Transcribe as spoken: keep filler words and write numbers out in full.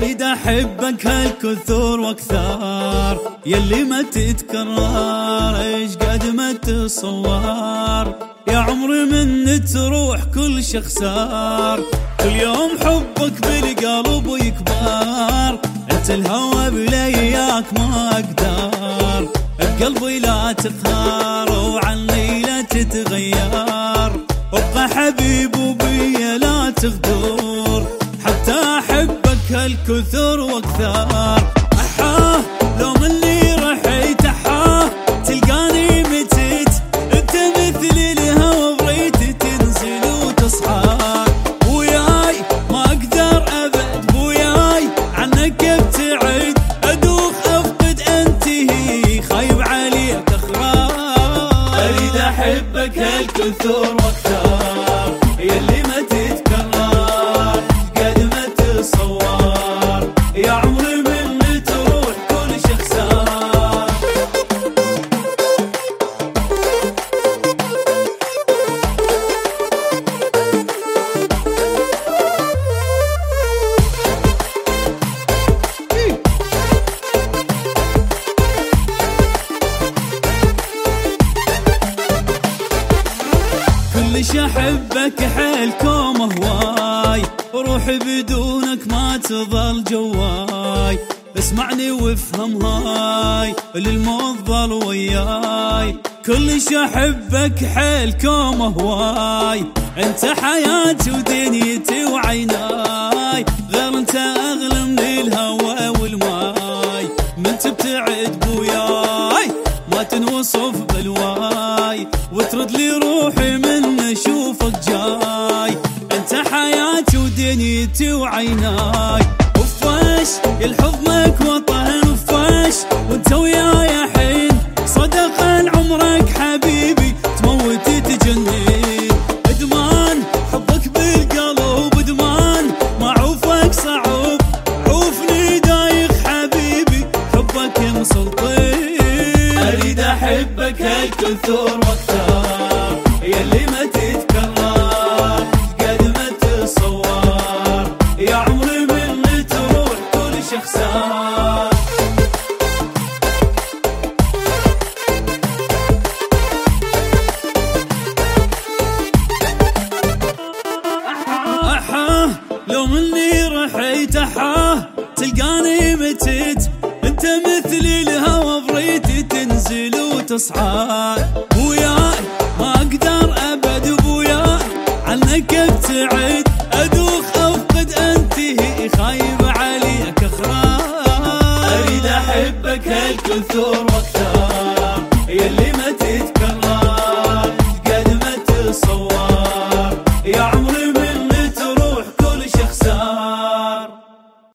اريد احبك هالكثر واكثر، يلي ما تتكرر ايش قد ما تتصور. يا عمري من تروح كل شي خسار، كل يوم حبك بالقلب يكبر. انت الهوى بلياك ما اقدر، بقلبي لا تقهر وعني لا تتغير. ابقى حبيب وبي لا تغدر، حتى احبك هالكثر واكثر. احاه لو مني رحيت احاه تلقاني متت، انت مثل الهوى بريت تنزل وتصحى. بوياي ما اقدر ابد، بوياي عنك ابتعد، ادوخ افقد انتهي خايب عليك اخرار. اريد احبك هالكثر واكثر، يلي ما تتكرر قد ما تصور. يا عمري من تروح كل شي خسار. كل شي احبك حيلكم هواي، روحي بدونك ما تظل جواي. اسمعني وافهم هاي للموت ظل وياي. كل شي احبك حيلكم هواي، انت حياتي ودنيتي وعيناي. غير انت اغلى من الهوى والماي، من تبتعد بوياي ما تنوصف بالواي. وترد لي روحي من اشوفك جاي، انت حياتي ودنيتي وعيناي. وفاش الحضنك وطن وفاش وانت وياي حين. صدقا عمرك حبيبي تموت تجنن، ادمان حبك بالقلب ادمان. معوفك صعب عوفني دايخ حبيبي حبك مسلطين. اريد احبك هالكثر واكثر، يلي ما تتكرر قد ما تصور. يا عمري من تروح كل شي خسار. احاه لو مني رحيت احاه تلقاني متت، انت مثل الهوى بريت تنزل وتصحى. بوياي ما اقدر ابد، بوياي عنك ابتعد، ادوخ افقد انتهي خايب عليك اخرار. اريد احبك هالكثر واكثر، يلي ما تتكرر قد ما تصور.